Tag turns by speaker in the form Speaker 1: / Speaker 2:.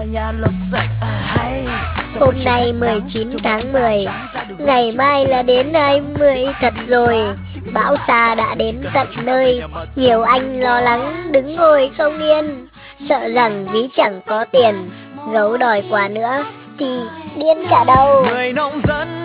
Speaker 1: Hôm nay 19 tháng 10, ngày mai là đến 20 thật rồi. Bão xa đã đến tận nơi, nhiều anh lo lắng đứng ngồi không yên, sợ rằng ví chẳng có tiền, gấu đòi quà nữa thì điên cả đầu.
Speaker 2: Người nông dân